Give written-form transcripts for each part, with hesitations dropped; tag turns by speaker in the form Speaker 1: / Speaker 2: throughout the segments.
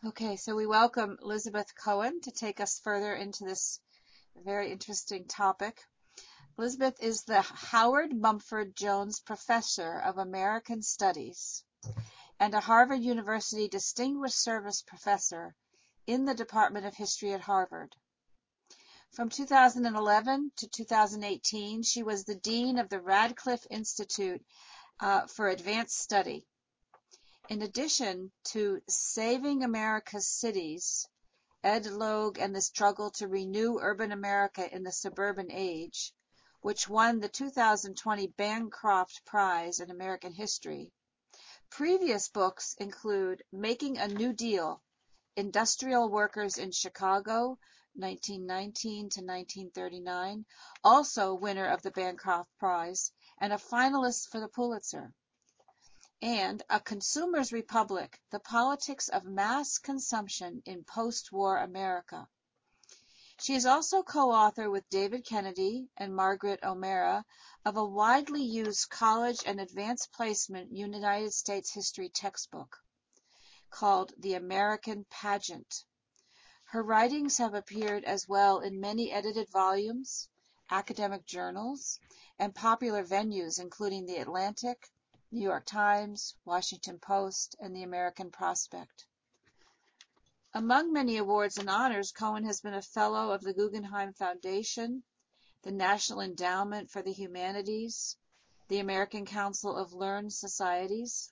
Speaker 1: Okay, so we welcome Elizabeth Cohen to take us further into this very interesting topic. Elizabeth is the Howard Mumford Jones Professor of American Studies and a Harvard University Distinguished Service Professor in the Department of History at Harvard. From 2011 to 2018, she was the Dean of the Radcliffe Institute for Advanced Study. In addition to Saving America's Cities, Ed Logue and the Struggle to Renew Urban America in the Suburban Age, which won the 2020 Bancroft Prize in American History. Previous books include Making a New Deal, Industrial Workers in Chicago, 1919 to 1939, also winner of the Bancroft Prize, and a finalist for the Pulitzer. And A Consumer's Republic, The Politics of Mass Consumption in Post-War America. She is also co-author with David Kennedy and Margaret O'Meara of a widely used college and advanced placement United States history textbook called The American Pageant. Her writings have appeared as well in many edited volumes, academic journals, and popular venues including The Atlantic, New York Times, Washington Post, and the American Prospect. Among many awards and honors, Cohen has been a Fellow of the Guggenheim Foundation, the National Endowment for the Humanities, the American Council of Learned Societies,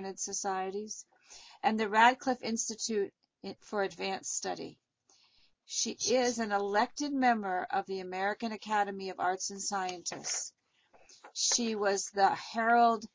Speaker 1: and the Radcliffe Institute for Advanced Study. She is an elected member of the American Academy of Arts and Sciences. She was the Harold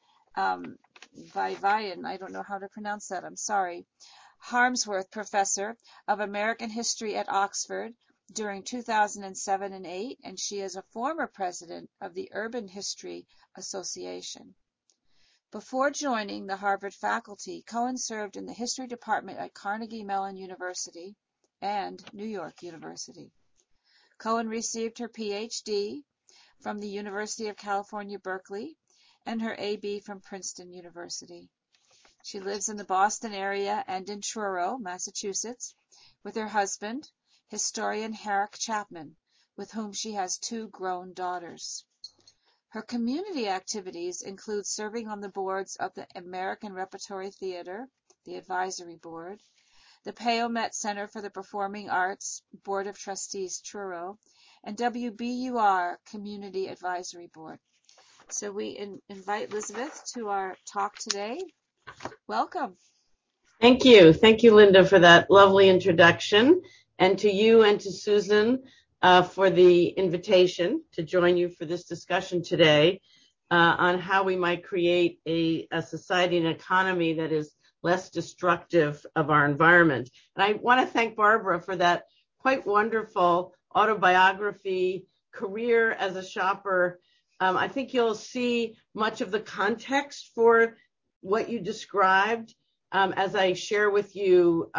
Speaker 1: Vivian, I don't know how to pronounce that, I'm sorry, Harmsworth Professor of American History at Oxford during 2007 and 2008, and she is a former president of the Urban History Association. Before joining the Harvard faculty, Cohen served in the history department at Carnegie Mellon University and New York University. Cohen received her PhD from the University of California, Berkeley, and her AB from Princeton University. She lives in the Boston area and in Truro, Massachusetts, with her husband, historian Herrick Chapman, with whom she has 2 grown daughters. Her community activities include serving on the boards of the American Repertory Theater, the Advisory Board, the Payomet Center for the Performing Arts, Board of Trustees, Truro, and WBUR Community Advisory Board. So we invite Elizabeth to our talk today. Welcome.
Speaker 2: Thank you. Thank you, Linda, for that lovely introduction, and to you and to Susan for the invitation to join you for this discussion today on how we might create a society and economy that is less destructive of our environment. And I want to thank Barbara for that quite wonderful autobiography, career as a shopper. I think you'll see much of the context for what you described as I share with you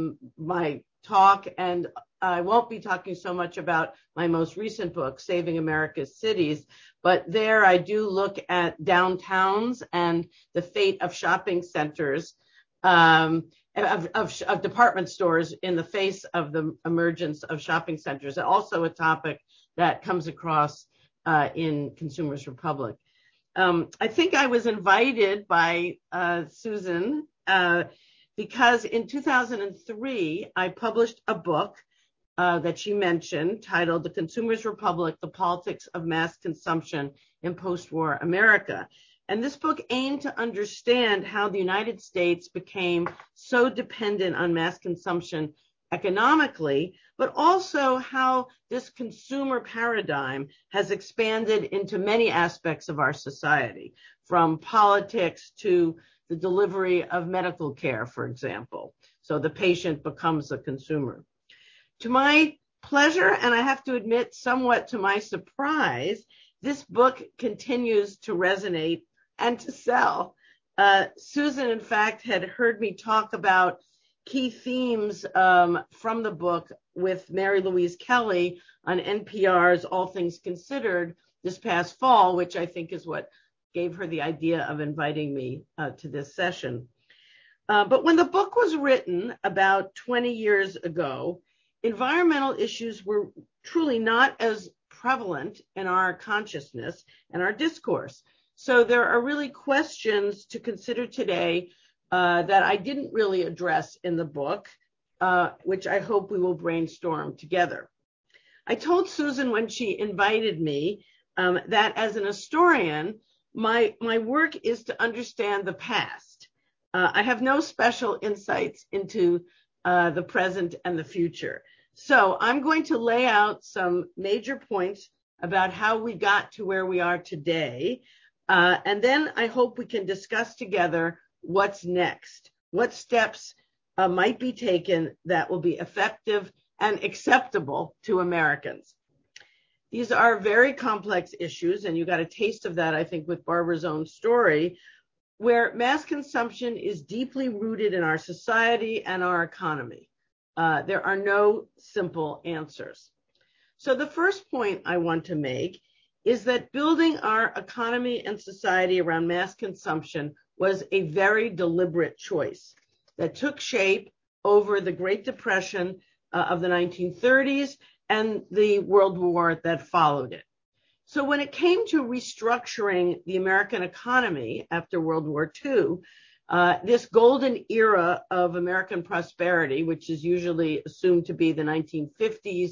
Speaker 2: my talk, and I won't be talking so much about my most recent book, Saving America's Cities, but there I do look at downtowns and the fate of shopping centers, of department stores in the face of the emergence of shopping centers, and also a topic that comes across in Consumer's Republic. I think I was invited by Susan because in 2003, I published a book that she mentioned titled The Consumer's Republic, The Politics of Mass Consumption in Post-War America. And this book aimed to understand how the United States became so dependent on mass consumption economically, but also how this consumer paradigm has expanded into many aspects of our society, from politics to the delivery of medical care, for example. So the patient becomes a consumer. To my pleasure, and I have to admit somewhat to my surprise, this book continues to resonate and to sell. Susan, in fact, had heard me talk about key themes from the book with Mary Louise Kelly on NPR's All Things Considered this past fall, which I think is what gave her the idea of inviting me to this session. But when the book was written about 20 years ago, environmental issues were truly not as prevalent in our consciousness and our discourse. So there are really questions to consider today that I didn't really address in the book, which I hope we will brainstorm together. I told Susan when she invited me that as an historian, my work is to understand the past. I have no special insights into the present and the future. So I'm going to lay out some major points about how we got to where we are today. And then I hope we can discuss together what's next, what steps might be taken that will be effective and acceptable to Americans. These are very complex issues, and you got a taste of that, I think, with Barbara's own story, where mass consumption is deeply rooted in our society and our economy. There are no simple answers. So the first point I want to make is that building our economy and society around mass consumption was a very deliberate choice that took shape over the Great Depression of the 1930s and the World War that followed it. So when it came to restructuring the American economy after World War II, this golden era of American prosperity, which is usually assumed to be the 1950s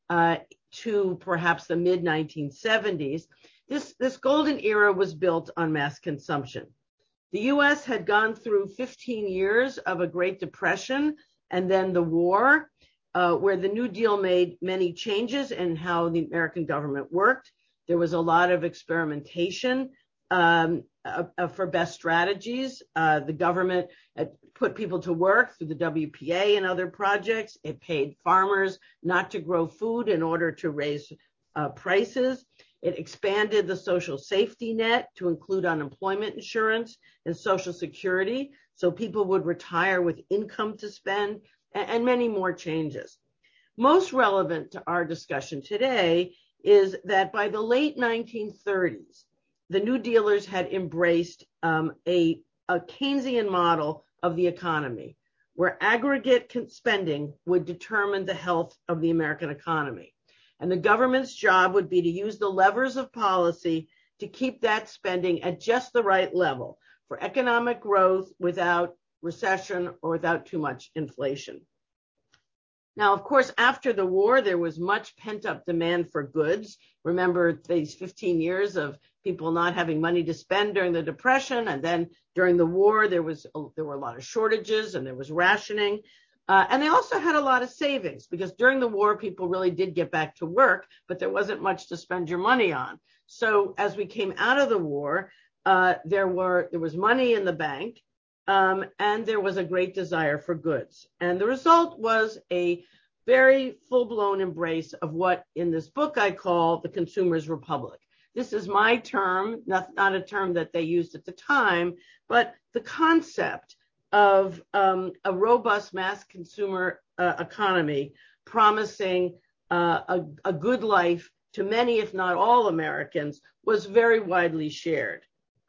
Speaker 2: to perhaps the mid-1970s, this golden era was built on mass consumption. The U.S. had gone through 15 years of a Great Depression and then the war, where the New Deal made many changes in how the American government worked. There was a lot of experimentation for best strategies. The government put people to work through the WPA and other projects. It paid farmers not to grow food in order to raise prices. It expanded the social safety net to include unemployment insurance and Social Security, so people would retire with income to spend, and many more changes. Most relevant to our discussion today is that by the late 1930s, the New Dealers had embraced a Keynesian model of the economy, where aggregate spending would determine the health of the American economy. And the government's job would be to use the levers of policy to keep that spending at just the right level for economic growth without recession or without too much inflation. Now, of course, after the war, there was much pent-up demand for goods. Remember these 15 years of people not having money to spend during the Depression, and then during the war, there were a lot of shortages and there was rationing. And they also had a lot of savings because during the war, people really did get back to work, but there wasn't much to spend your money on. So as we came out of the war, there was money in the bank, and there was a great desire for goods. And the result was a very full-blown embrace of what in this book I call the consumer's republic. This is my term, not a term that they used at the time, but the concept of a robust mass consumer economy promising a good life to many, if not all Americans, was very widely shared.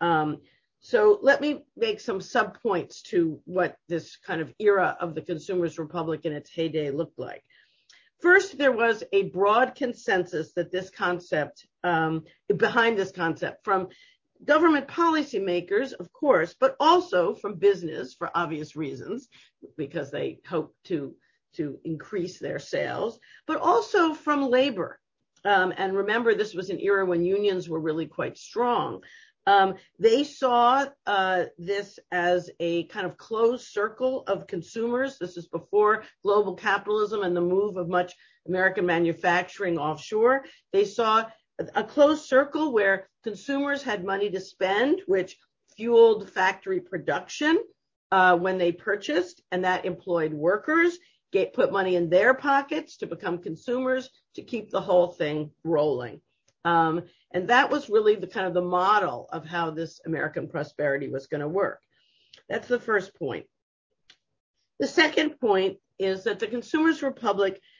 Speaker 2: So let me make some subpoints to what this kind of era of the consumer's republic in its heyday looked like. First, there was a broad consensus that this concept, behind this concept, from government policymakers, of course, but also from business for obvious reasons, because they hope to increase their sales, but also from labor. And remember, this was an era when unions were really quite strong. They saw this as a kind of closed circle of consumers. This is before global capitalism and the move of much American manufacturing offshore. They saw a closed circle where consumers had money to spend, which fueled factory production when they purchased, and that employed workers, put money in their pockets to become consumers to keep the whole thing rolling. And that was really the kind of the model of how this American prosperity was going to work. That's the first point. The second point is that the consumer's republic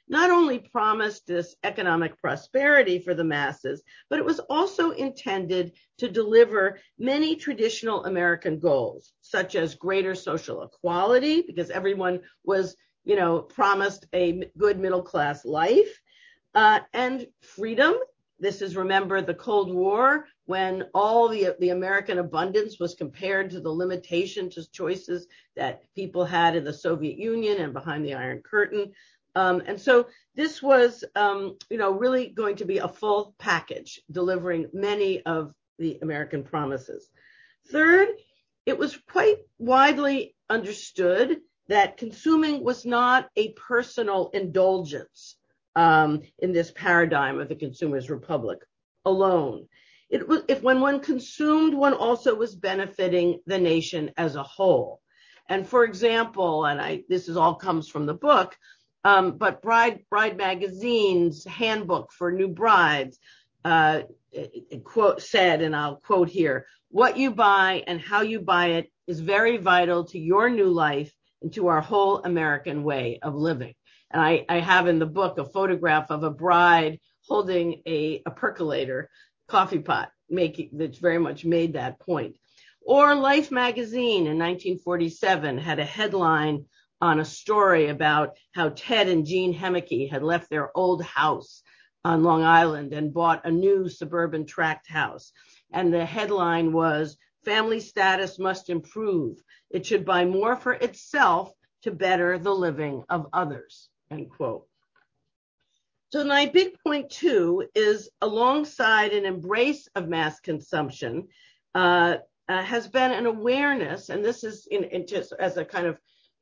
Speaker 2: not only promised this economic prosperity for the masses, but it was also intended to deliver many traditional American goals, such as greater social equality, because everyone was, promised a good middle-class life, and freedom. This is, remember, the Cold War, when all the American abundance was compared to the limitations of choices that people had in the Soviet Union and behind the Iron Curtain. And so this was, really going to be a full package, delivering many of the American promises. Third, it was quite widely understood that consuming was not a personal indulgence in this paradigm of the Consumers' Republic alone. It was, if when one consumed, one also was benefiting the nation as a whole. And for example, this all comes from the book, but Bride Magazine's handbook for new brides said, and I'll quote here, "What you buy and how you buy it is very vital to your new life and to our whole American way of living." And I have in the book a photograph of a bride holding a percolator coffee pot, that's very much made that point. Or Life magazine in 1947 had a headline on a story about how Ted and Jean Hemeke had left their old house on Long Island and bought a new suburban tract house. And the headline was, "Family status must improve. It should buy more for itself to better the living of others," end quote. So my big point, too, is alongside an embrace of mass consumption has been an awareness, and this is just as a kind of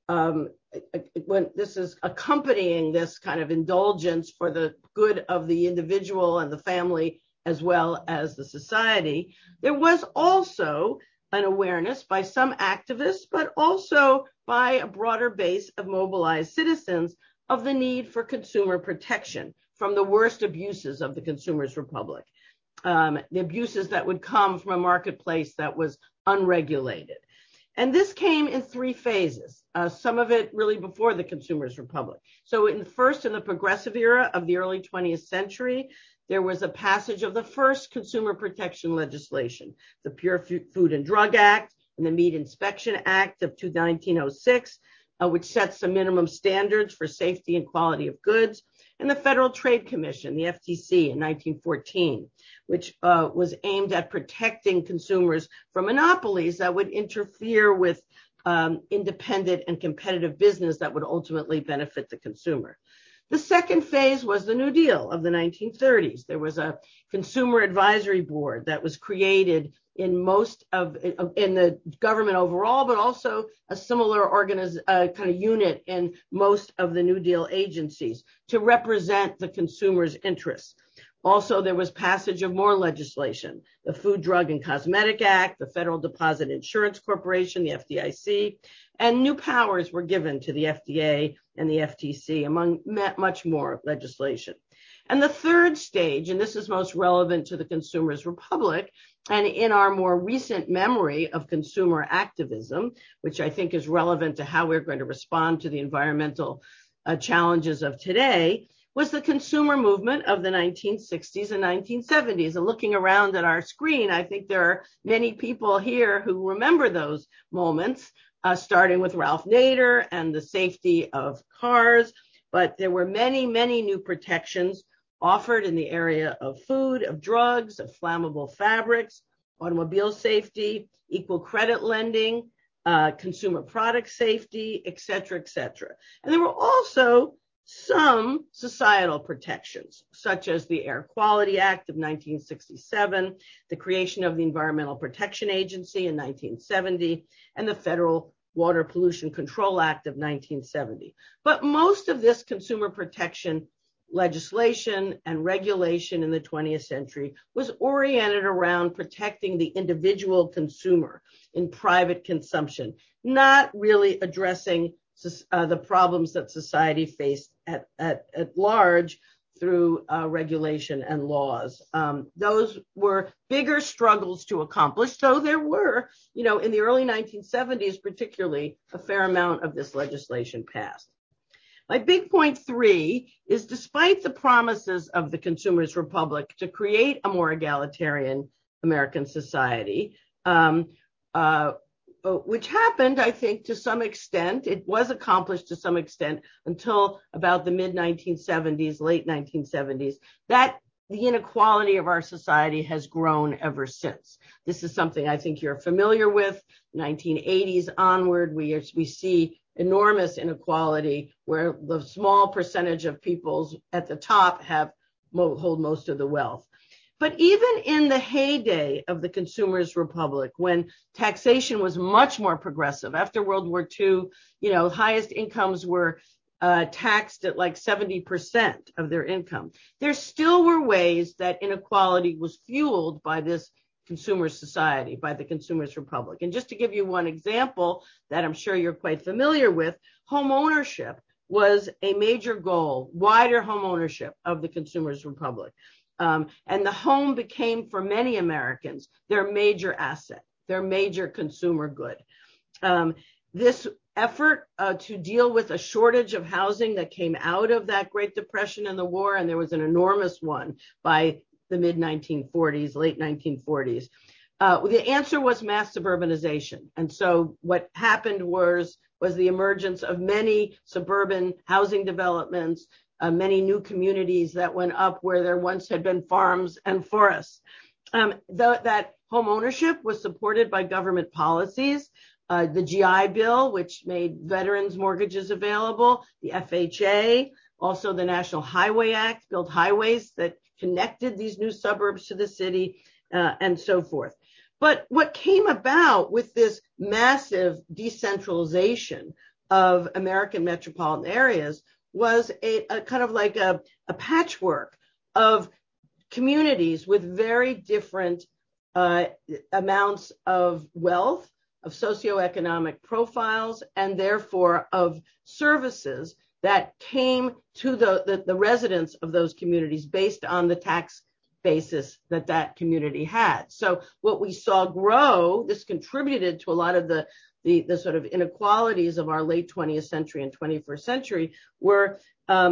Speaker 2: when this is accompanying this kind of indulgence for the good of the individual and the family as well as the society, there was also an awareness by some activists, but also by a broader base of mobilized citizens of the need for consumer protection from the worst abuses of the Consumers' Republic, the abuses that would come from a marketplace that was unregulated. And this came in three phases, some of it really before the Consumers' Republic. So in the progressive era of the early 20th century, there was a passage of the first consumer protection legislation, the Pure Food and Drug Act and the Meat Inspection Act of 1906, which sets some minimum standards for safety and quality of goods, and the Federal Trade Commission, the FTC, in 1914, which was aimed at protecting consumers from monopolies that would interfere with independent and competitive business that would ultimately benefit the consumer. The second phase was the New Deal of the 1930s. There was a consumer advisory board that was created in the government overall, but also a similar kind of unit in most of the New Deal agencies to represent the consumer's interests. Also, there was passage of more legislation, the Food, Drug, and Cosmetic Act, the Federal Deposit Insurance Corporation, the FDIC, and new powers were given to the FDA and the FTC, among much more legislation. And the third stage, and this is most relevant to the Consumers' Republic, and in our more recent memory of consumer activism, which I think is relevant to how we're going to respond to the environmental challenges of today, was the consumer movement of the 1960s and 1970s. And looking around at our screen, I think there are many people here who remember those moments, starting with Ralph Nader and the safety of cars. But there were many, many new protections offered in the area of food, of drugs, of flammable fabrics, automobile safety, equal credit lending, consumer product safety, et cetera, et cetera. And there were also some societal protections, such as the Air Quality Act of 1967, the creation of the Environmental Protection Agency in 1970, and the Federal Water Pollution Control Act of 1970. But most of this consumer protection legislation and regulation in the 20th century was oriented around protecting the individual consumer in private consumption, not really addressing the problems that society faced at large through regulation and laws. Those were bigger struggles to accomplish, though there were, in the early 1970s particularly, a fair amount of this legislation passed. My big point 3 is, despite the promises of the Consumers' Republic to create a more egalitarian American society, which happened, I think, to some extent. It was accomplished to some extent until about the mid-1970s, late 1970s, that the inequality of our society has grown ever since. This is something I think you're familiar with. 1980s onward, we see enormous inequality where the small percentage of peoples at the top hold most of the wealth. But even in the heyday of the Consumers' Republic, when taxation was much more progressive, after World War II, highest incomes were taxed at like 70% of their income. There still were ways that inequality was fueled by this consumer society, by the Consumers' Republic. And just to give you one example that I'm sure you're quite familiar with, home ownership was a major goal, wider home ownership of the Consumers' Republic. And the home became, for many Americans, their major asset, their major consumer good. This effort to deal with a shortage of housing that came out of that Great Depression and the war, and there was an enormous one by the mid-1940s, late 1940s. The answer was mass suburbanization. And so what happened was the emergence of many suburban housing developments, many new communities that went up where there once had been farms and forests. That home ownership was supported by government policies. The GI Bill, which made veterans mortgages available, the FHA, also the National Highway Act built highways that connected these new suburbs to the city, and so forth. But what came about with this massive decentralization of American metropolitan areas was a kind of like a patchwork of communities with very different amounts of wealth, of socioeconomic profiles, and therefore of services that came to the residents of those communities based on the tax basis that community had. So what we saw grow, this contributed to a lot of the sort of inequalities of our late 20th century and 21st century, were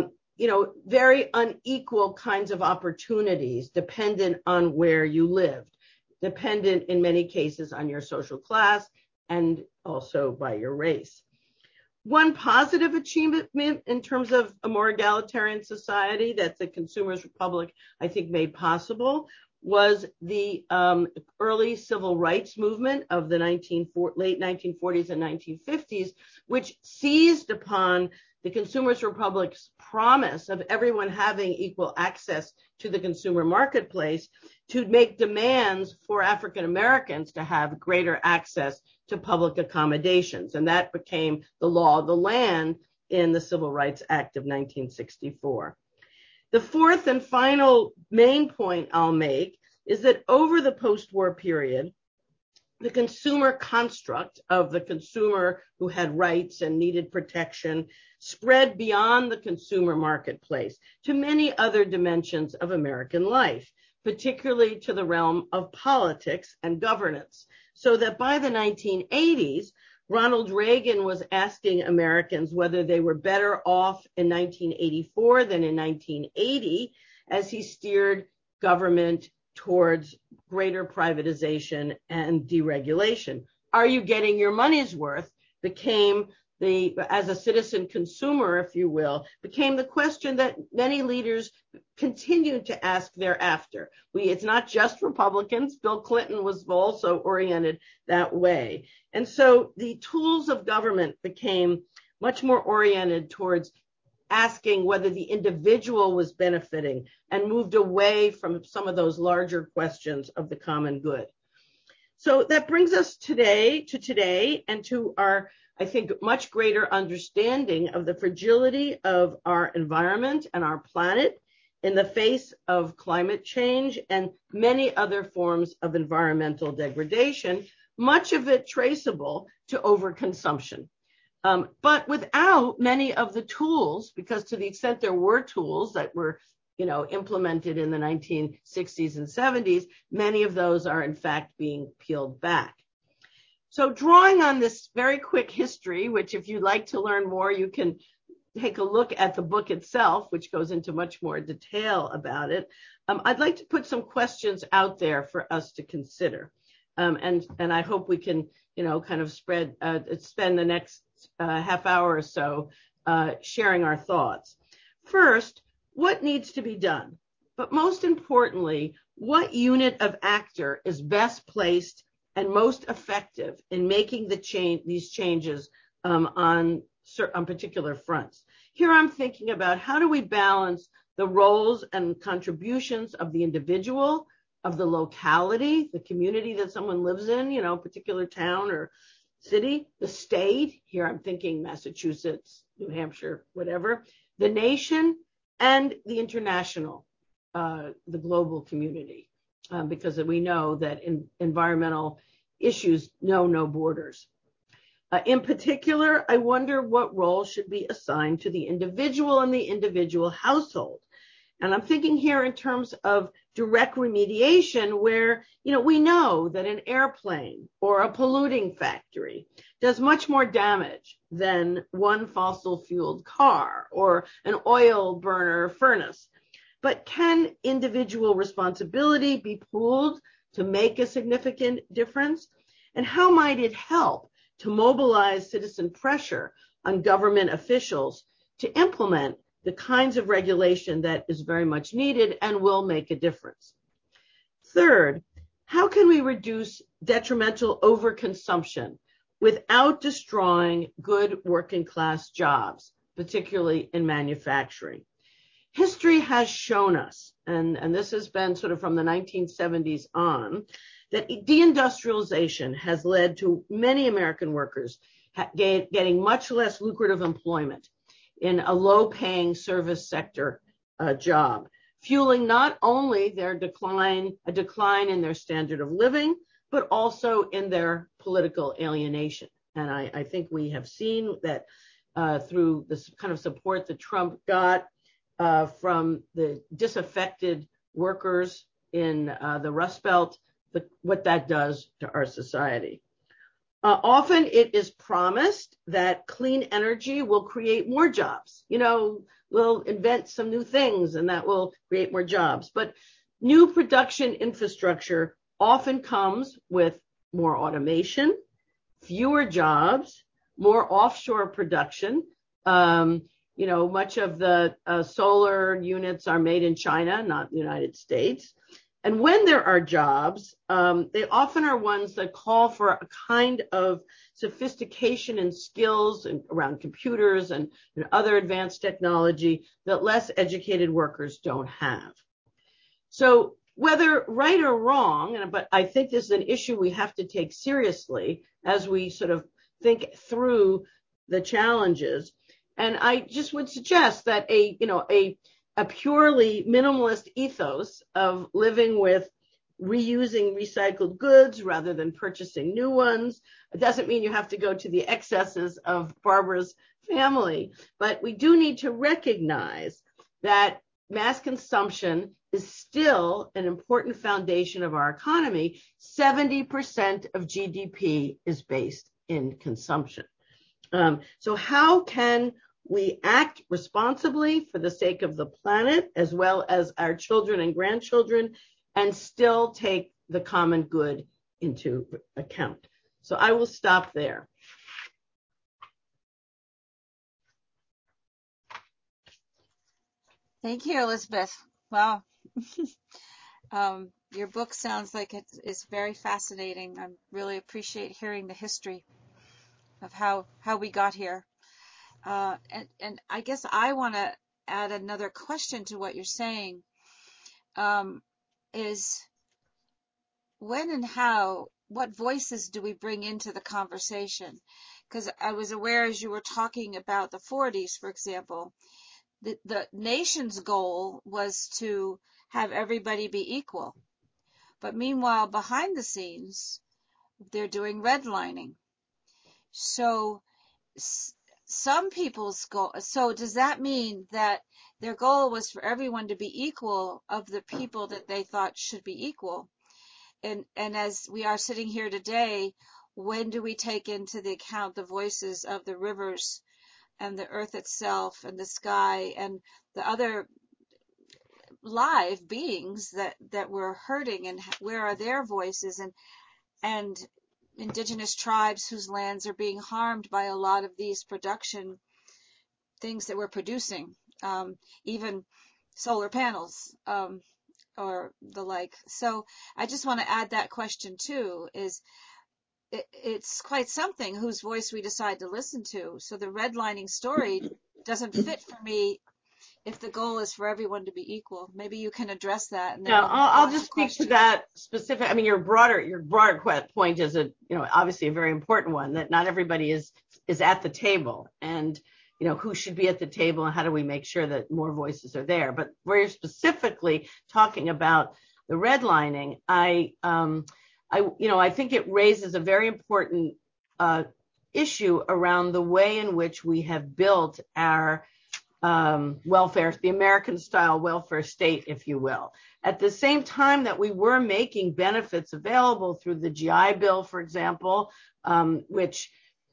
Speaker 2: very unequal kinds of opportunities dependent on where you lived, dependent in many cases on your social class and also by your race. One positive achievement in terms of a more egalitarian society that the Consumers' Republic, I think, made possible was the early civil rights movement of the late 1940s and 1950s, which seized upon the Consumers' Republic's promise of everyone having equal access to the consumer marketplace to make demands for African Americans to have greater access to public accommodations. And that became the law of the land in the Civil Rights Act of 1964. The fourth and final main point I'll make is that over the post-war period, the consumer construct of the consumer who had rights and needed protection spread beyond the consumer marketplace to many other dimensions of American life, particularly to the realm of politics and governance. So that by the 1980s, Ronald Reagan was asking Americans whether they were better off in 1984 than in 1980 as he steered government towards greater privatization and deregulation. Are you getting your money's worth? Became as a citizen consumer, if you will, became the question that many leaders continued to ask thereafter. It's not just Republicans. Bill Clinton was also oriented that way. And so the tools of government became much more oriented towards asking whether the individual was benefiting and moved away from some of those larger questions of the common good. So that brings us today and to our, I think, much greater understanding of the fragility of our environment and our planet in the face of climate change and many other forms of environmental degradation, much of it traceable to overconsumption. But without many of the tools, because to the extent there were tools that were implemented in the 1960s and 70s, many of those are in fact being peeled back. So drawing on this very quick history, which if you'd like to learn more, you can take a look at the book itself, which goes into much more detail about it, I'd like to put some questions out there for us to consider. And I hope we can, kind of spend the next half hour or so sharing our thoughts. First, what needs to be done? But most importantly, what unit of actor is best placed and most effective in making these changes on particular fronts? Here I'm thinking about how do we balance the roles and contributions of the individual, of the locality, the community that someone lives in, a particular town or city, the state, here I'm thinking Massachusetts, New Hampshire, whatever, the nation, and the international, the global community, because we know that environmental issues know no borders. In particular, I wonder what role should be assigned to the individual and the individual household. And I'm thinking here in terms of direct remediation where, we know that an airplane or a polluting factory does much more damage than one fossil fueled car or an oil burner furnace. But can individual responsibility be pooled to make a significant difference? And how might it help to mobilize citizen pressure on government officials to implement the kinds of regulation that is very much needed and will make a difference? Third, how can we reduce detrimental overconsumption without destroying good working class jobs, particularly in manufacturing? History has shown us, and this has been sort of from the 1970s on, that deindustrialization has led to many American workers getting much less lucrative employment in a low-paying service sector job, fueling not only a decline in their standard of living, but also in their political alienation. And I think we have seen that through this kind of support that Trump got from the disaffected workers in the Rust Belt, what that does to our society. Often it is promised that clean energy will create more jobs. We'll invent some new things and that will create more jobs. But new production infrastructure often comes with more automation, fewer jobs, more offshore production. Much of the solar units are made in China, not the United States. And when there are jobs, they often are ones that call for a kind of sophistication and skills around computers and other advanced technology that less educated workers don't have. So whether right or wrong, but I think this is an issue we have to take seriously as we sort of think through the challenges. And I just would suggest that a purely minimalist ethos of living with reusing recycled goods rather than purchasing new ones. It doesn't mean you have to go to the excesses of Barbara's family, but we do need to recognize that mass consumption is still an important foundation of our economy. 70% of GDP is based in consumption. So how can we act responsibly for the sake of the planet as well as our children and grandchildren and still take the common good into account? So I will stop there.
Speaker 1: Thank you, Elizabeth. Wow. Your book sounds like it is very fascinating. I really appreciate hearing the history of how we got here. And I guess I want to add another question to what you're saying, is when and how, what voices do we bring into the conversation? Because I was aware as you were talking about the 40s, for example, the nation's goal was to have everybody be equal. But meanwhile, behind the scenes, they're doing redlining. So some people's goal, so does that mean that their goal was for everyone to be equal of the people that they thought should be equal? And as we are sitting here today, when do we take into the account the voices of the rivers and the earth itself and the sky and the other live beings that were hurting, and where are their voices, and indigenous tribes whose lands are being harmed by a lot of these production things that we're producing, even solar panels, or the like. So I just want to add that question too, is it's quite something whose voice we decide to listen to. So the redlining story doesn't fit for me if the goal is for everyone to be equal. Maybe you can address that. And then
Speaker 2: I'll just speak to that specific. I mean, your broader point is obviously a very important one, that not everybody is at the table, and who should be at the table, and how do we make sure that more voices are there. But we're specifically talking about the redlining. I think it raises a very important issue around the way in which we have built our welfare, the American style welfare state, if you will. At the same time that we were making benefits available through the GI Bill, for example, which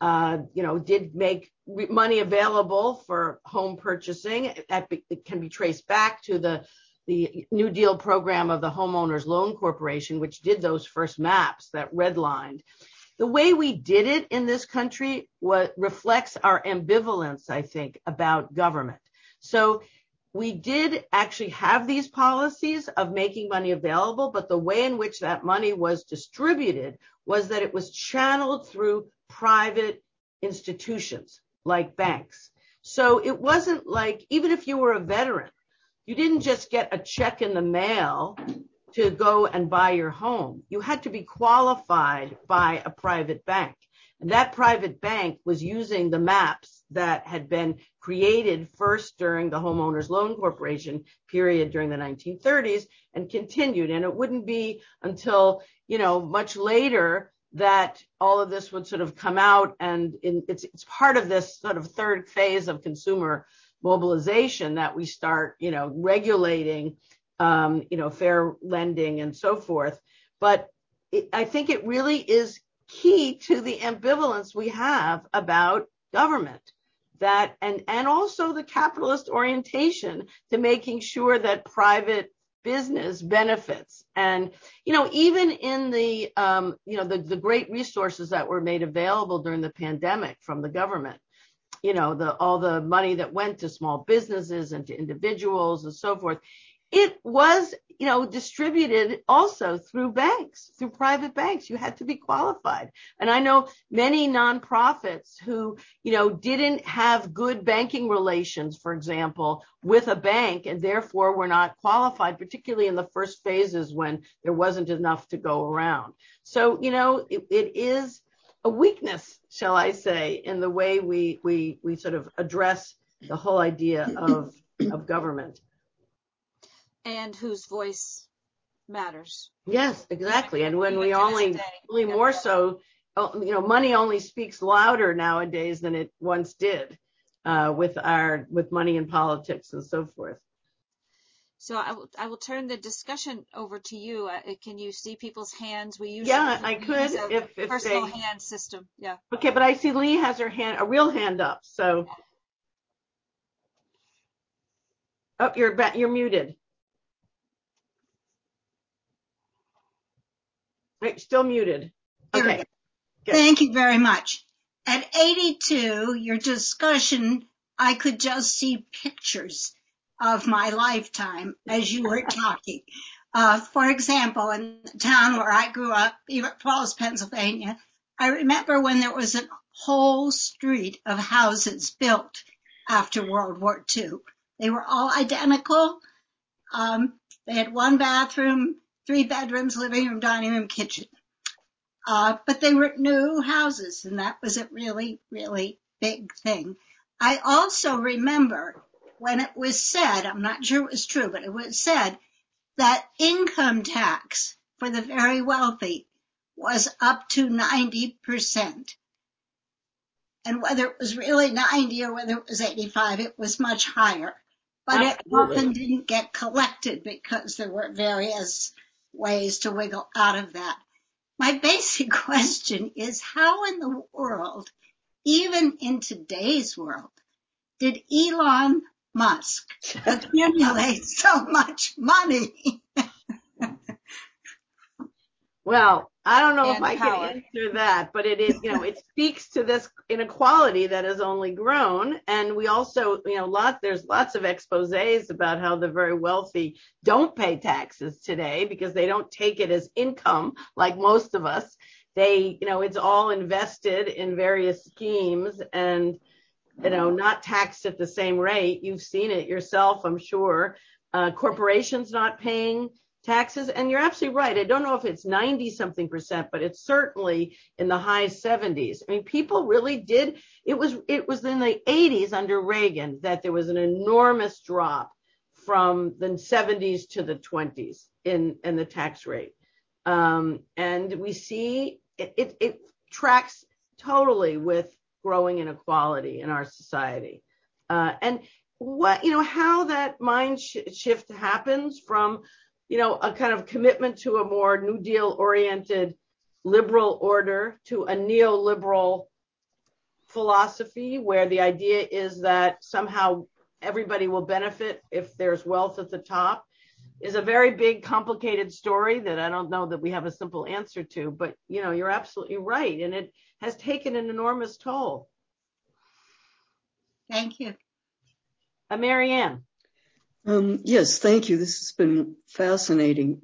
Speaker 2: did make money available for home purchasing. It can be traced back to the New Deal program of the Homeowners Loan Corporation, which did those first maps that redlined. The way we did it in this country reflects our ambivalence, I think, about government. So we did actually have these policies of making money available, but the way in which that money was distributed was that it was channeled through private institutions like banks. So it wasn't like, even if you were a veteran, you didn't just get a check in the mail to go and buy your home. You had to be qualified by a private bank. And that private bank was using the maps that had been created first during the Homeowners Loan Corporation period during the 1930s and continued. And it wouldn't be until, much later that all of this would sort of come out, and it's part of this sort of third phase of consumer mobilization that we start, regulating, fair lending and so forth. But I think it really is key to the ambivalence we have about government, that and also the capitalist orientation to making sure that private business benefits. And even in the the great resources that were made available during the pandemic from the government, all the money that went to small businesses and to individuals and so forth, it was distributed also through banks, through private banks. You had to be qualified. And I know many nonprofits who, didn't have good banking relations, for example, with a bank, and therefore were not qualified, particularly in the first phases when there wasn't enough to go around. So, it is a weakness, shall I say, in the way we sort of address the whole idea of government.
Speaker 1: And whose voice matters.
Speaker 2: Yes, exactly. And when we only more so, money only speaks louder nowadays than it once did, with money in politics and so forth.
Speaker 1: So I will turn the discussion over to you. Can you see people's hands? We usually
Speaker 2: I could if
Speaker 1: personal hand system. Yeah.
Speaker 2: Okay, but I see Lee has her hand, a real hand up. So, you're muted. Right, still muted. Okay.
Speaker 3: Thank you very much. At 82, your discussion, I could just see pictures of my lifetime as you were talking. For example, in the town where I grew up, Beaver Falls, Pennsylvania, I remember when there was a whole street of houses built after World War II. They were all identical. They had one bathroom, 3 bedrooms, living room, dining room, kitchen. But they were new houses, and that was a really, really big thing. I also remember when it was said, I'm not sure it was true, but it was said that income tax for the very wealthy was up to 90%. And whether it was really 90 or whether it was 85, it was much higher. But
Speaker 2: Absolutely.
Speaker 3: It often didn't get collected because there were various ways to wiggle out of that. My basic question is, how in the world, even in today's world, did Elon Musk accumulate so much money?
Speaker 2: Well, I don't know if
Speaker 1: And
Speaker 2: I can
Speaker 1: power.
Speaker 2: answer that, but it is, it speaks to this inequality that has only grown. And we also, there's lots of exposés about how the very wealthy don't pay taxes today because they don't take it as income like most of us. They, it's all invested in various schemes and, not taxed at the same rate. You've seen it yourself, I'm sure. Corporations not paying taxes. And you're absolutely right. I don't know if it's 90 something percent, but it's certainly in the high 70s. I mean, people really did. It was in the 80s under Reagan that there was an enormous drop from the 70s to the 20s in the tax rate. And we see it tracks totally with growing inequality in our society. And how that mind shift happens from, a kind of commitment to a more New Deal oriented liberal order to a neoliberal philosophy where the idea is that somehow everybody will benefit if there's wealth at the top is a very big, complicated story that I don't know that we have a simple answer to, but you're absolutely right. And it has taken an enormous toll.
Speaker 3: Thank you.
Speaker 2: Marianne.
Speaker 4: Yes, thank you. This has been fascinating.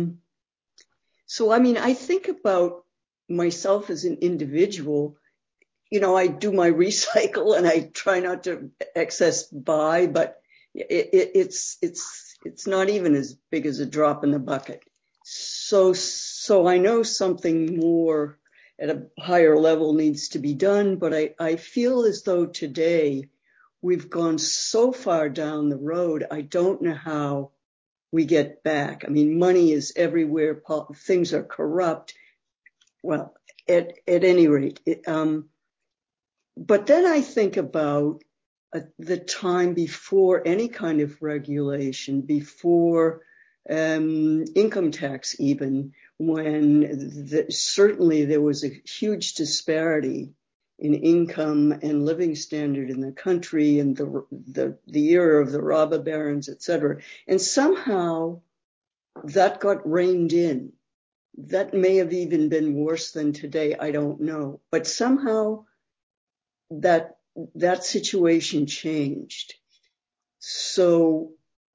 Speaker 4: I think about myself as an individual. I do my recycle and I try not to excess buy, but it's not even as big as a drop in the bucket. So I know something more at a higher level needs to be done, but I feel as though today we've gone so far down the road, I don't know how we get back. I mean, money is everywhere. Things are corrupt. Well, at any rate. But then I think about the time before any kind of regulation, before income tax even, when certainly there was a huge disparity in income and living standard in the country and the era of the robber barons, et cetera. And somehow that got reined in. That may have even been worse than today. I don't know. But somehow that situation changed. So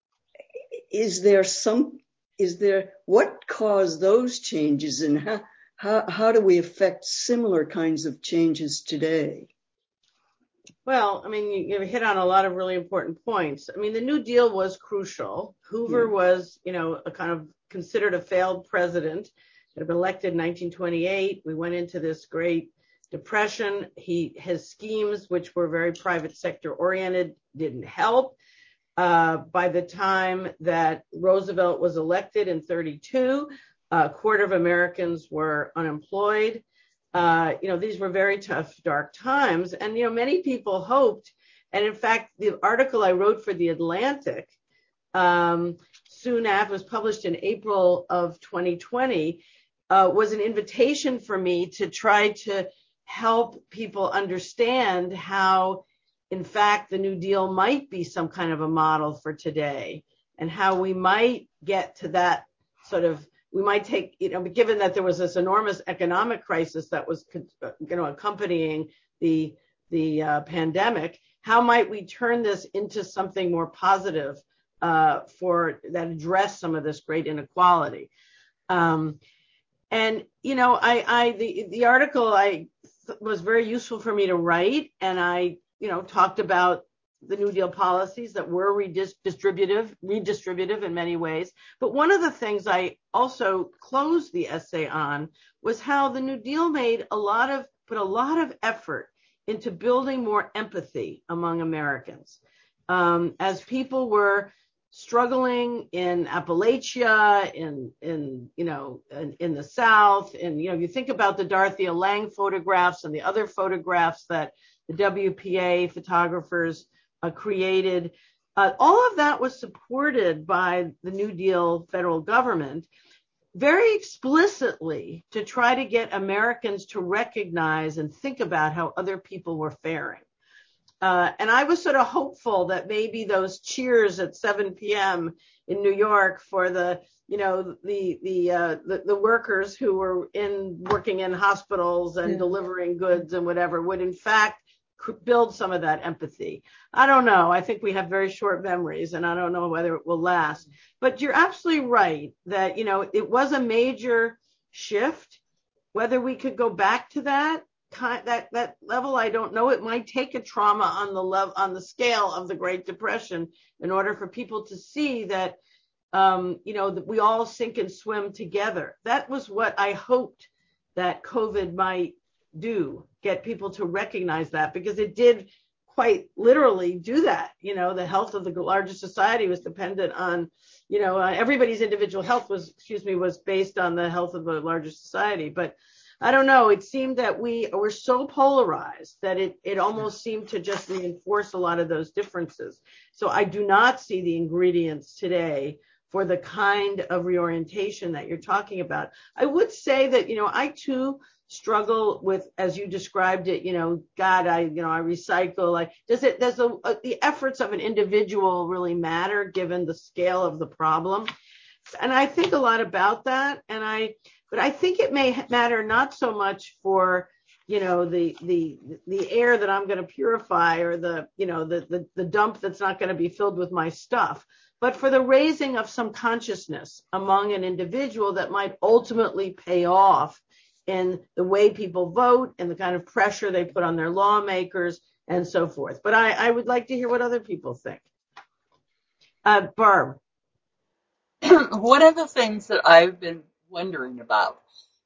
Speaker 4: what caused those changes and how do we affect similar kinds of changes today?
Speaker 2: Well, I mean, you hit on a lot of really important points. I mean, the New Deal was crucial. Hoover was, a kind of considered a failed president. Had been elected in 1928. We went into this Great Depression. His schemes, which were very private sector oriented, didn't help. By the time that Roosevelt was elected in 1932, a quarter of Americans were unemployed. These were very tough, dark times. And, many people hoped. And in fact, the article I wrote for The Atlantic soon after was published in April of 2020 was an invitation for me to try to help people understand how, in fact, the New Deal might be some kind of a model for today and how we might get to that sort of, we might take, given that there was this enormous economic crisis that was, accompanying the pandemic, how might we turn this into something more positive for that address some of this great inequality? The article was very useful for me to write, and I talked about the New Deal policies that were redistributive in many ways. But one of the things I also closed the essay on was how the New Deal put a lot of effort into building more empathy among Americans. As people were struggling in Appalachia, in the South, and you think about the Dorothea Lange photographs and the other photographs that the WPA photographers created. All of that was supported by the New Deal federal government very explicitly to try to get Americans to recognize and think about how other people were faring. And I was sort of hopeful that maybe those cheers at 7 p.m. in New York for the workers who were working in hospitals and delivering goods and whatever would in fact build some of that empathy. I don't know. I think we have very short memories, and I don't know whether it will last. But you're absolutely right that, it was a major shift. Whether we could go back to that level, I don't know. It might take a trauma on the scale of the Great Depression in order for people to see that, that we all sink and swim together. That was what I hoped that COVID might do, get people to recognize that, because it did quite literally do that. The health of the larger society was dependent on, everybody's individual health was based on the health of the larger society. But I don't know, it seemed that we were so polarized that it almost seemed to just reinforce a lot of those differences. So I do not see the ingredients today for the kind of reorientation that you're talking about. I would say that, I too struggle with, as you described it, God, I recycle. Does the efforts of an individual really matter given the scale of the problem? And I think a lot about that. But I think it may matter not so much for, the air that I'm going to purify, or the dump that's not going to be filled with my stuff, but for the raising of some consciousness among an individual that might ultimately pay off in the way people vote and the kind of pressure they put on their lawmakers and so forth. But I would like to hear what other people think. Barb.
Speaker 5: One of the things that I've been wondering about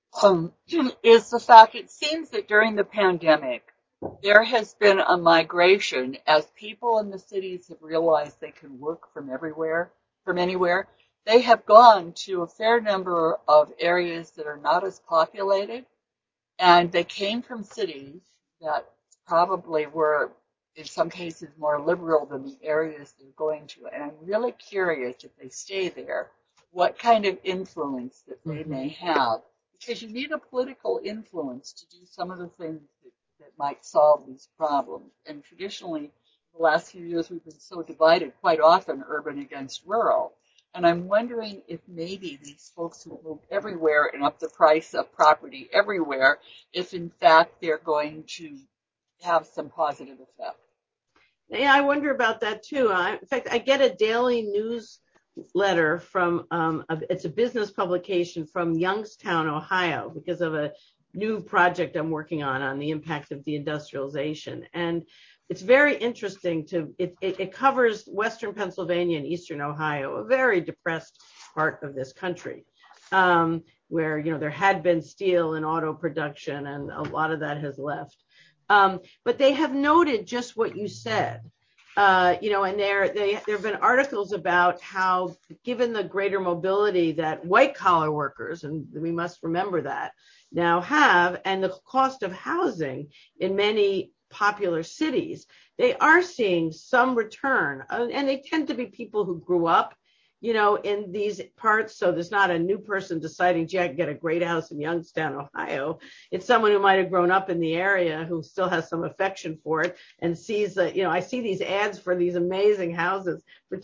Speaker 5: is the fact it seems that during the pandemic, there has been a migration as people in the cities have realized they can work from anywhere. They have gone to a fair number of areas that are not as populated, and they came from cities that probably were, in some cases, more liberal than the areas they're going to. And I'm really curious, if they stay there, what kind of influence that they may have. Because you need a political influence to do some of the things that might solve these problems. And traditionally, the last few years, we've been so divided, quite often urban against rural. And I'm wondering if maybe these folks who moved everywhere and up the price of property everywhere, if in fact they're going to have some positive effect.
Speaker 2: Yeah, I wonder about that too. In fact, I get a daily newsletter from, it's a business publication from Youngstown, Ohio, because of a new project I'm working on the impact of deindustrialization. And it's very interesting it covers Western Pennsylvania and Eastern Ohio, a very depressed part of this country, where, there had been steel and auto production, and a lot of that has left. But they have noted just what you said, and there have been articles about how, given the greater mobility that white collar workers, and we must remember that, now have, and the cost of housing in many popular cities, they are seeing some return, and they tend to be people who grew up, in these parts. So there's not a new person deciding, gee, I can get a great house in Youngstown, Ohio. It's someone who might have grown up in the area who still has some affection for it and sees that, I see these ads for these amazing houses for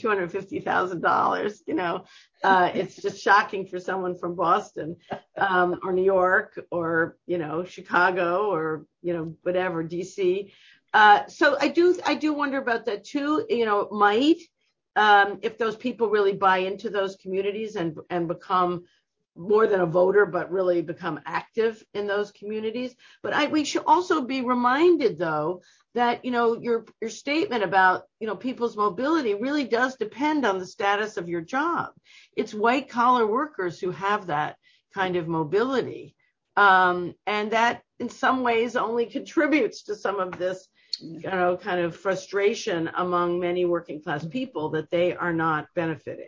Speaker 2: $250,000, it's just shocking for someone from Boston, or New York, or, Chicago, or, whatever, DC. So I do wonder about that too, if those people really buy into those communities and become more than a voter, but really become active in those communities. But we should also be reminded, though, that, your statement about, people's mobility really does depend on the status of your job. It's white collar workers who have that kind of mobility. And that in some ways only contributes to some of this kind of frustration among many working class people that they are not benefiting.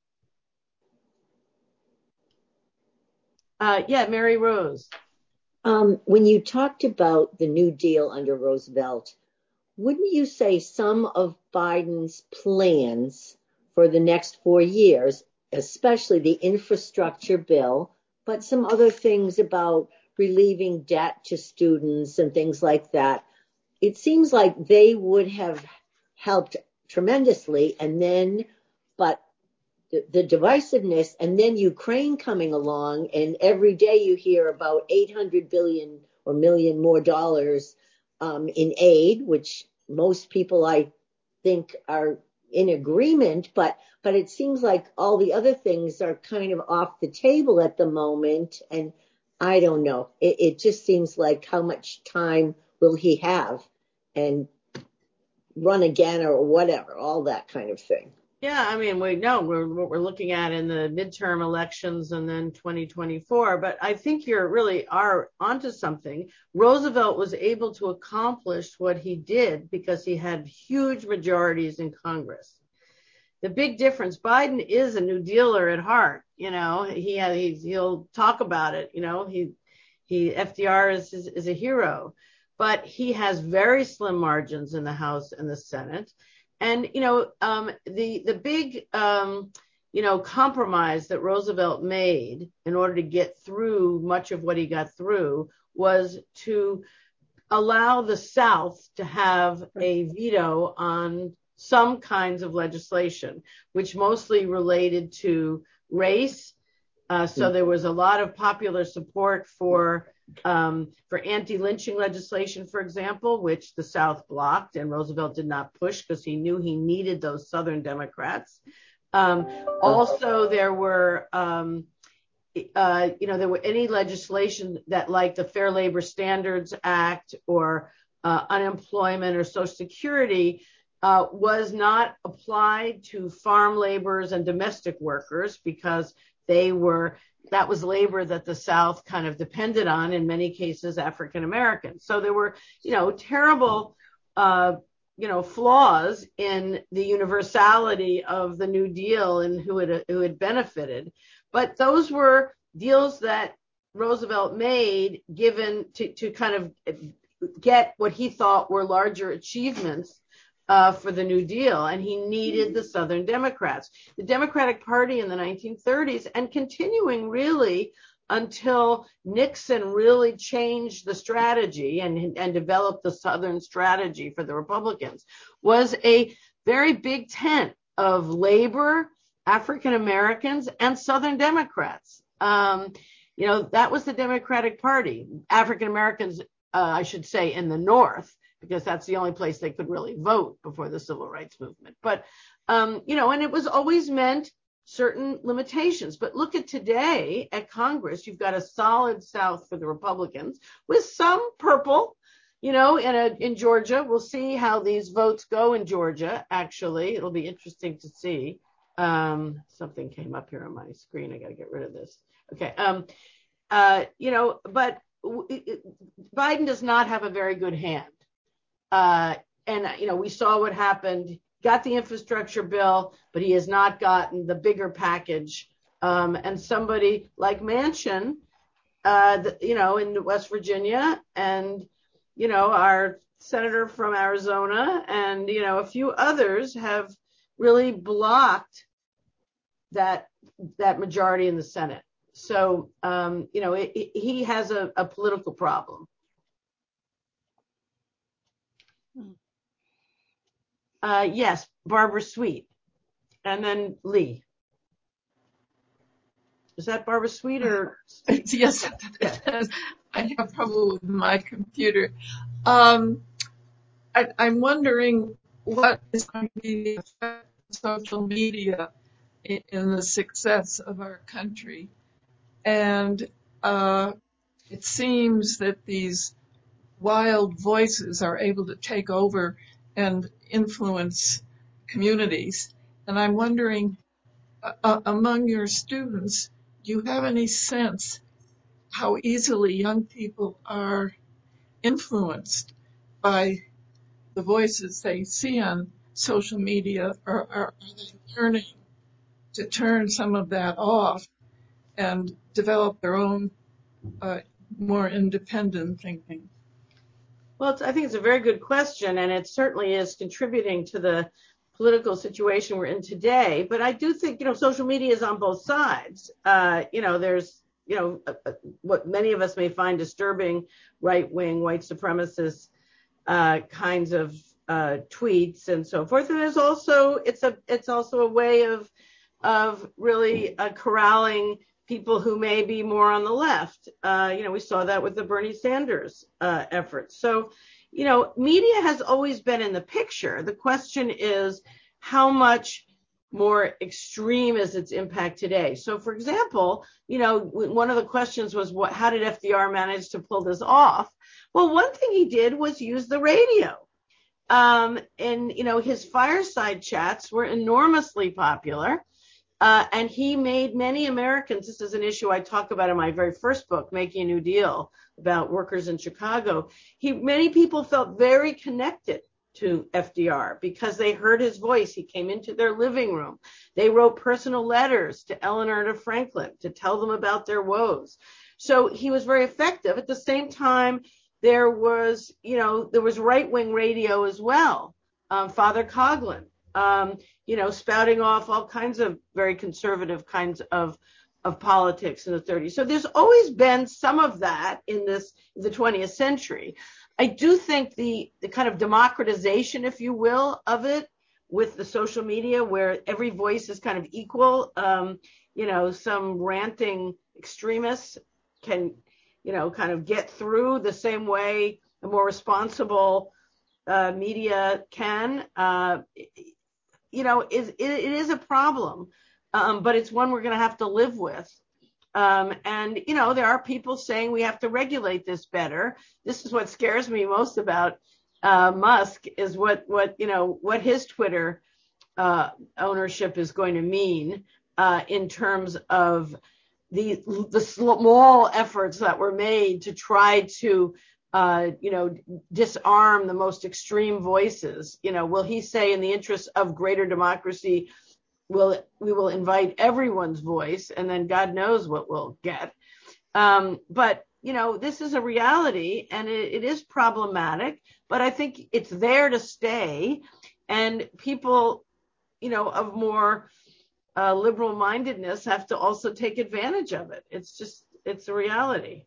Speaker 2: Mary Rose.
Speaker 6: When you talked about the New Deal under Roosevelt, wouldn't you say some of Biden's plans for the next 4 years, especially the infrastructure bill, but some other things about relieving debt to students and things like that, it seems like they would have helped tremendously. And then, but the divisiveness, and then Ukraine coming along, and every day you hear about 800 billion or million more dollars in aid, which most people, I think, are in agreement, but it seems like all the other things are kind of off the table at the moment. And I don't know. It just seems like, how much time will he have and run again or whatever, all that kind of thing.
Speaker 2: Yeah, I mean, we know what we're looking at in the midterm elections and then 2024, but I think you're really are onto something. Roosevelt was able to accomplish what he did because he had huge majorities in Congress. The big difference, Biden is a New Dealer at heart. He'll talk about it. FDR is a hero, but he has very slim margins in the House and the Senate. And, the big, compromise that Roosevelt made in order to get through much of what he got through was to allow the South to have a veto on some kinds of legislation, which mostly related to race. So there was a lot of popular support for anti-lynching legislation, for example, which the South blocked and Roosevelt did not push because he knew he needed those Southern Democrats. Also, there were any legislation that, like the Fair Labor Standards Act or unemployment or Social Security, was not applied to farm laborers and domestic workers because that was labor that the South kind of depended on, in many cases African Americans. So there were, terrible, flaws in the universality of the New Deal and who had benefited. But those were deals that Roosevelt made given to kind of get what he thought were larger achievements for the New Deal, and he needed the Southern Democrats. The Democratic Party in the 1930s, and continuing really until Nixon really changed the strategy and developed the Southern strategy for the Republicans, was a very big tent of labor, African Americans, and Southern Democrats. That was the Democratic Party. African Americans, I should say, in the North, because that's the only place they could really vote before the Civil Rights Movement. But, and it was always meant certain limitations. But look at today at Congress, you've got a solid South for the Republicans with some purple, in Georgia. We'll see how these votes go in Georgia, actually. It'll be interesting to see. Something came up here on my screen. I got to get rid of this. Okay. But Biden does not have a very good hand. We saw what happened, got the infrastructure bill, but he has not gotten the bigger package. And somebody like Manchin, in West Virginia, and, our senator from Arizona, and, a few others have really blocked that majority in the Senate. So, he has a political problem. Yes, Barbara Sweet, and then Lee. Is that Barbara Sweet or?
Speaker 7: Yes, I have trouble with my computer. I'm wondering what is going to be the effect of social media in the success of our country. And it seems that these wild voices are able to take over and influence communities. And I'm wondering, among your students, do you have any sense how easily young people are influenced by the voices they see on social media, or are they learning to turn some of that off and develop their own more independent thinking?
Speaker 2: Well, I think it's a very good question, and it certainly is contributing to the political situation we're in today. But I do think, social media is on both sides. There's, what many of us may find disturbing, right-wing, white supremacist kinds of tweets and so forth. And it's also a way of really corralling people who may be more on the left. We saw that with the Bernie Sanders efforts. So, media has always been in the picture. The question is, how much more extreme is its impact today? So, for example, one of the questions was, how did FDR manage to pull this off? Well, one thing he did was use the radio. And his fireside chats were enormously popular. And he made many Americans, this is an issue I talk about in my very first book, Making a New Deal, about workers in Chicago. Many people felt very connected to FDR because they heard his voice. He came into their living room. They wrote personal letters to Eleanor and to Franklin to tell them about their woes. So he was very effective. At the same time, there was right-wing radio as well. Father Coughlin, spouting off all kinds of very conservative kinds of politics in the 30s. So there's always been some of that in the 20th century. I do think the kind of democratization, if you will, of it with the social media where every voice is kind of equal, some ranting extremists can, kind of get through the same way a more responsible media can, it is a problem, but it's one we're going to have to live with. And there are people saying we have to regulate this better. This is what scares me most about Musk is what his Twitter ownership is going to mean in terms of the small efforts that were made to try to disarm the most extreme voices. Will he say, in the interest of greater democracy, we will invite everyone's voice, and then God knows what we'll get. But this is a reality, and it is problematic. But I think it's there to stay, and people, of more liberal mindedness have to also take advantage of it. It's a reality.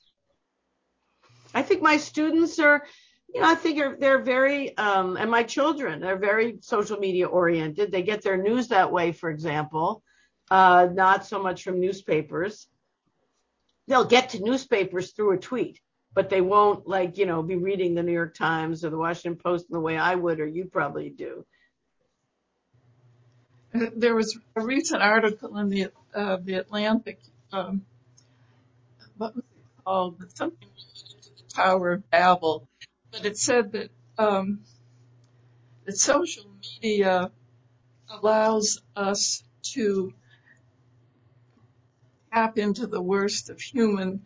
Speaker 2: I think my students are, they're very, and my children, they're very social media oriented. They get their news that way, for example, not so much from newspapers. They'll get to newspapers through a tweet, but they won't be reading the New York Times or the Washington Post in the way I would, or you probably do.
Speaker 7: There was a recent article in the Atlantic, what was it called? Something Tower of Babel, but it said that that social media allows us to tap into the worst of human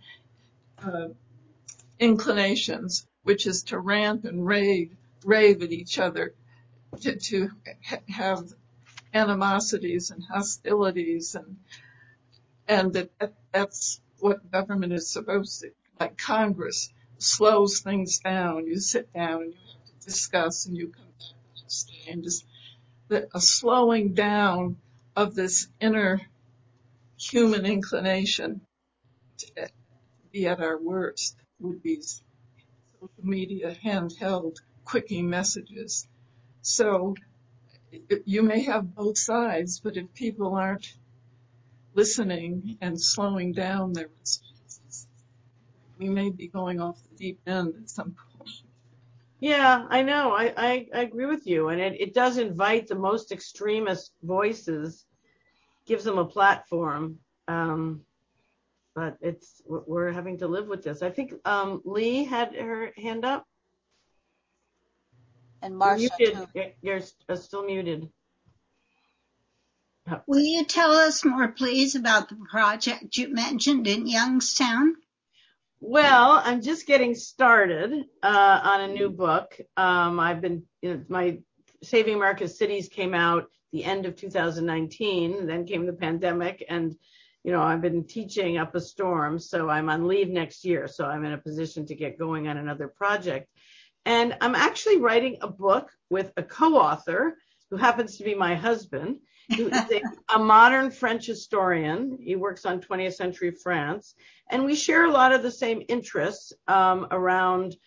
Speaker 7: inclinations, which is to rant and rave at each other, to have animosities and hostilities, and that's what government is supposed to, like Congress slows things down. You sit down and you have to discuss, and you come back and understand. Just a slowing down of this inner human inclination to be at our worst would be social media handheld quickie messages. So you may have both sides, but if people aren't listening and slowing down their responses, we may be going off the deep end at some point.
Speaker 2: Yeah, I know. I agree with you. And it does invite the most extremist voices, gives them a platform. But we're having to live with this. I think Lee had her hand up.
Speaker 1: And Marcia,
Speaker 2: you're still muted.
Speaker 3: Will you tell us more, please, about the project you mentioned in Youngstown?
Speaker 2: Well, I'm just getting started on a new book. I've been, my Saving America's Cities came out the end of 2019, then came the pandemic, and I've been teaching up a storm, so I'm on leave next year, so I'm in a position to get going on another project. And I'm actually writing a book with a co-author who happens to be my husband, who is a modern French historian. He works on 20th century France. And we share a lot of the same interests around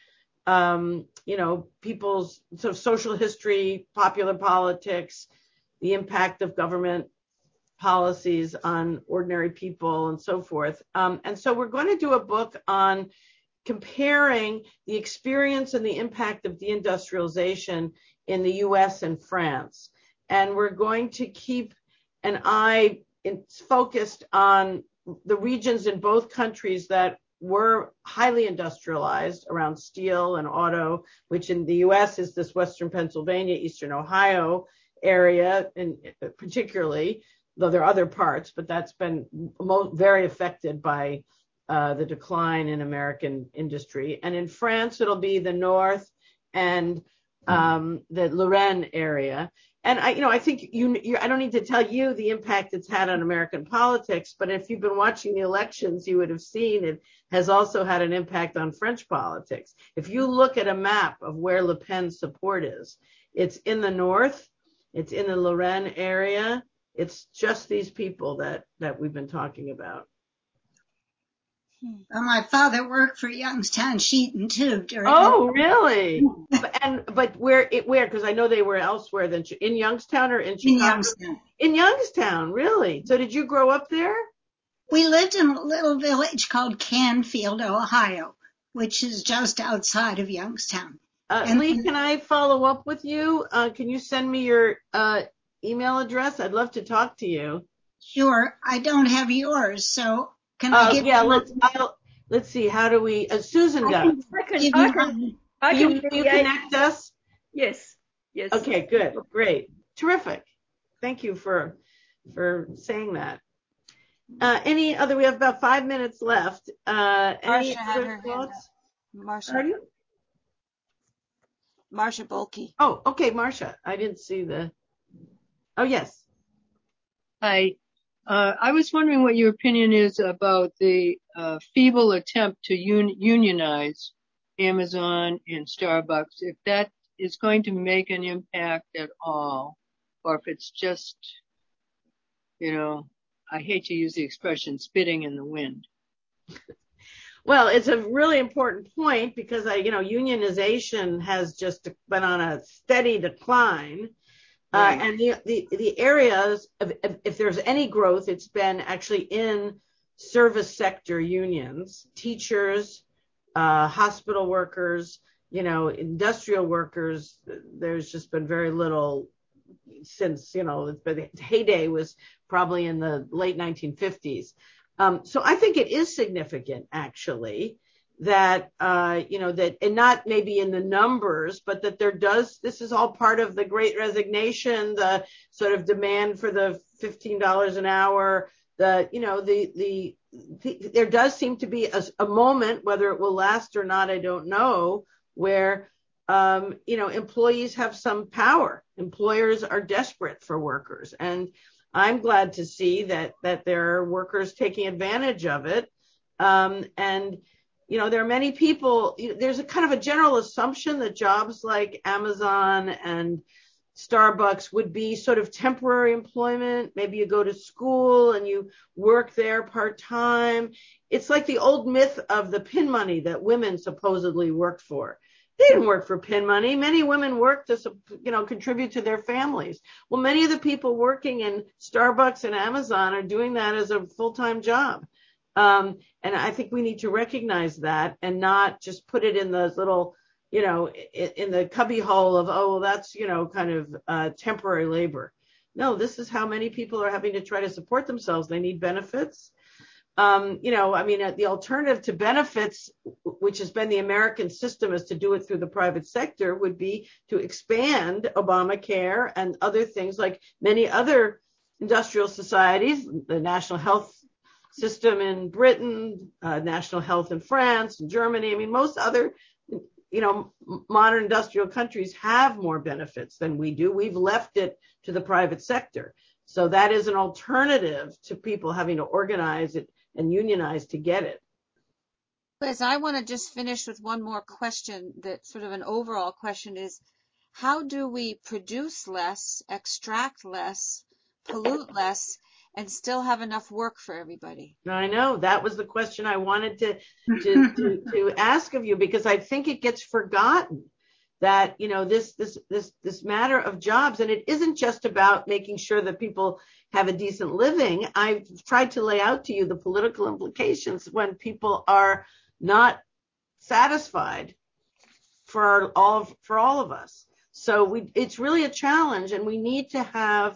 Speaker 2: people's sort of social history, popular politics, the impact of government policies on ordinary people and so forth. And so we're going to do a book on comparing the experience and the impact of deindustrialization in the US and France. And we're going to keep an eye focused on the regions in both countries that were highly industrialized around steel and auto, which in the US is this Western Pennsylvania, Eastern Ohio area, and particularly, though there are other parts, but that's been very affected by the decline in American industry. And in France, it'll be the North and the Lorraine area. And I think I don't need to tell you the impact it's had on American politics, but if you've been watching the elections, you would have seen it has also had an impact on French politics. If you look at a map of where Le Pen's support is, it's in the North, it's in the Lorraine area. It's just these people that we've been talking about.
Speaker 3: Well, my father worked for Youngstown Sheet and Tube.
Speaker 2: Oh, really? But where? Because I know they were elsewhere than in Youngstown or in Chicago.
Speaker 3: In Youngstown.
Speaker 2: In Youngstown, really? So did you grow up there?
Speaker 3: We lived in a little village called Canfield, Ohio, which is just outside of Youngstown.
Speaker 2: Lee, can I follow up with you? Can you send me your email address? I'd love to talk to you.
Speaker 3: Sure. I don't have yours, so can I give
Speaker 2: you? Let's see. How do we? Susan does.
Speaker 5: Can
Speaker 2: you connect us?
Speaker 5: Yes.
Speaker 2: Okay, good. Great. Terrific. Thank you for saying that. We have about 5 minutes left. Any other thoughts?
Speaker 1: Marcia Bulkey.
Speaker 2: Oh, okay, Marcia. I didn't see oh, yes.
Speaker 8: Hi. I was wondering what your opinion is about the feeble attempt to unionize Amazon and Starbucks, if that is going to make an impact at all, or if it's just, I hate to use the expression spitting in the wind.
Speaker 2: Well, it's a really important point because, unionization has just been on a steady decline. Right. And the areas of, if there's any growth, it's been actually in service sector unions, teachers, hospital workers, industrial workers. There's just been very little since, the heyday was probably in the late 1950s. So I think it is significant, actually, that, that, and not maybe in the numbers, but that this is all part of the Great Resignation, the sort of demand for the $15 an hour, there does seem to be a moment, whether it will last or not, I don't know, where, employees have some power. Employers are desperate for workers. And I'm glad to see that there are workers taking advantage of it. There are many people, there's a kind of a general assumption that jobs like Amazon and Starbucks would be sort of temporary employment. Maybe you go to school and you work there part-time. It's like the old myth of the pin money that women supposedly worked for. They didn't work for pin money. Many women work to, contribute to their families. Well, many of the people working in Starbucks and Amazon are doing that as a full-time job. And I think we need to recognize that and not just put it in those little, in the cubby hole of, that's, kind of temporary labor. No, this is how many people are having to try to support themselves. They need benefits. The alternative to benefits, which has been the American system, is to do it through the private sector, would be to expand Obamacare and other things like many other industrial societies, the national health system in Britain, national health in France and Germany. I mean, most other, modern industrial countries have more benefits than we do. We've left it to the private sector. So that is an alternative to people having to organize it and unionize to get it.
Speaker 1: Liz, I want to just finish with one more question that sort of an overall question is, how do we produce less, extract less, pollute less, and still have enough work for everybody?
Speaker 2: I know that was the question I wanted to ask of you, because I think it gets forgotten that, this matter of jobs, and it isn't just about making sure that people have a decent living. I've tried to lay out to you the political implications when people are not satisfied for all of us. So it's really a challenge, and we need to have,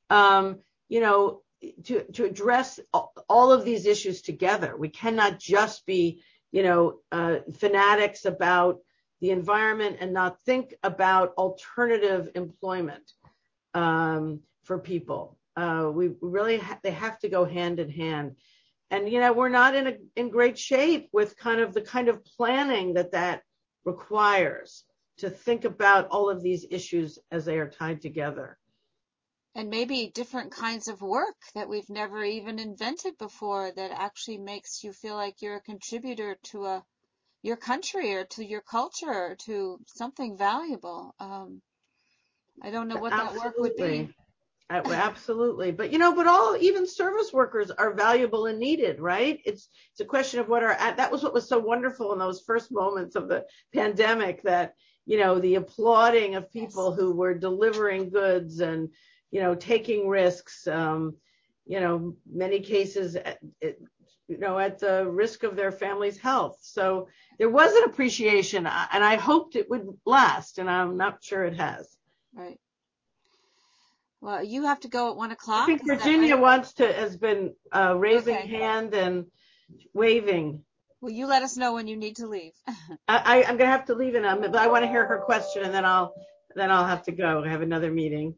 Speaker 2: to address all of these issues together. We cannot just be, fanatics about the environment and not think about alternative employment for people. We really they have to go hand in hand. And we're not in great shape with the kind of planning that requires to think about all of these issues as they are tied together.
Speaker 1: And maybe different kinds of work that we've never even invented before that actually makes you feel like you're a contributor to your country or to your culture or to something valuable. I don't know what that work would be.
Speaker 2: Absolutely. But, even service workers are valuable and needed, right? It's a question of that was what was so wonderful in those first moments of the pandemic, that, the applauding of people who were delivering goods and, taking risks, many cases, at the risk of their family's health. So there was an appreciation, and I hoped it would last, and I'm not sure it has.
Speaker 1: Right. Well, you have to go at 1 o'clock.
Speaker 2: I think Virginia has been raising hand and waving.
Speaker 1: Well, you let us know when you need to leave.
Speaker 2: I'm going to have to leave in a minute, but I want to hear her question, and then I'll have to go. I have another meeting.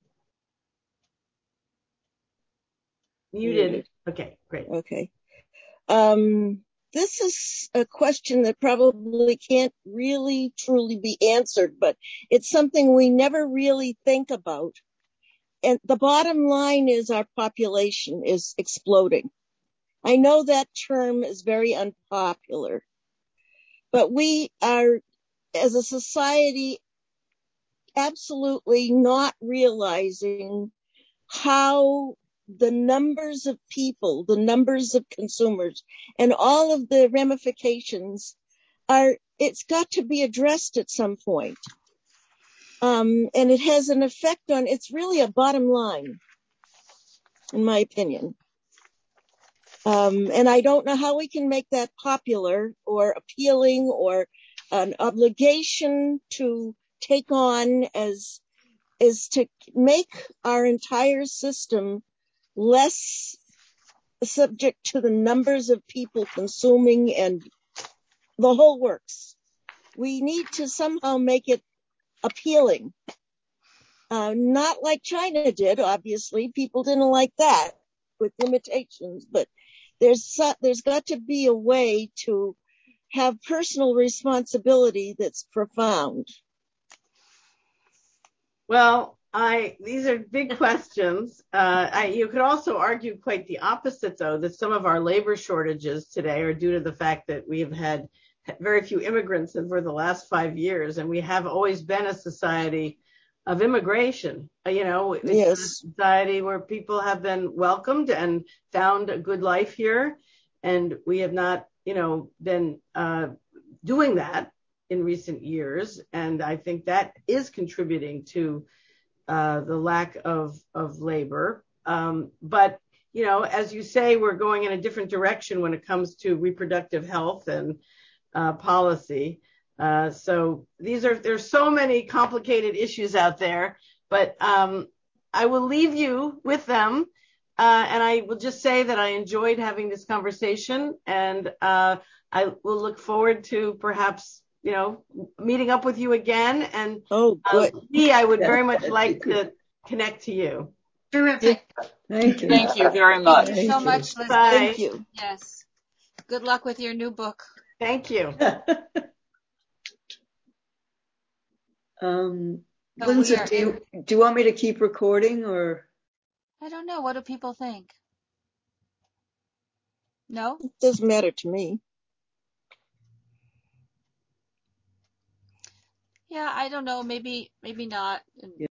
Speaker 2: Muted. Okay, great.
Speaker 9: Okay. This is a question that probably can't really truly be answered, but it's something we never really think about. And the bottom line is our population is exploding. I know that term is very unpopular, but we are, as a society, absolutely not realizing how the numbers of people, the numbers of consumers, and all of the ramifications it's got to be addressed at some point. And it has an effect it's really a bottom line, in my opinion. And I don't know how we can make that popular or appealing or an obligation to take on is to make our entire system less subject to the numbers of people consuming and the whole works. We need to somehow make it appealing. Not like China did, obviously. People didn't like that with limitations, but there's got to be a way to have personal responsibility that's profound.
Speaker 2: Well, these are big questions. You could also argue quite the opposite, though, that some of our labor shortages today are due to the fact that we have had very few immigrants for the last 5 years, and we have always been a society of immigration. It's
Speaker 9: Yes.
Speaker 2: a society where people have been welcomed and found a good life here, and we have not, been doing that in recent years, and I think that is contributing to the lack of labor. But as you say, we're going in a different direction when it comes to reproductive health and policy. So there's so many complicated issues out there, but I will leave you with them, and I will just say that I enjoyed having this conversation, and I will look forward to perhaps meeting up with you again. And Lee, I would very much like to connect to you.
Speaker 3: Terrific.
Speaker 4: Thank you.
Speaker 5: Thank you very much.
Speaker 1: Thank you so much, Liz.
Speaker 2: Bye.
Speaker 9: Thank you.
Speaker 1: Yes. Good luck with your new book.
Speaker 2: Thank you.
Speaker 4: Lindsay, do you want me to keep recording, or?
Speaker 1: I don't know. What do people think? No?
Speaker 9: It doesn't matter to me.
Speaker 1: Yeah, I don't know. Maybe not.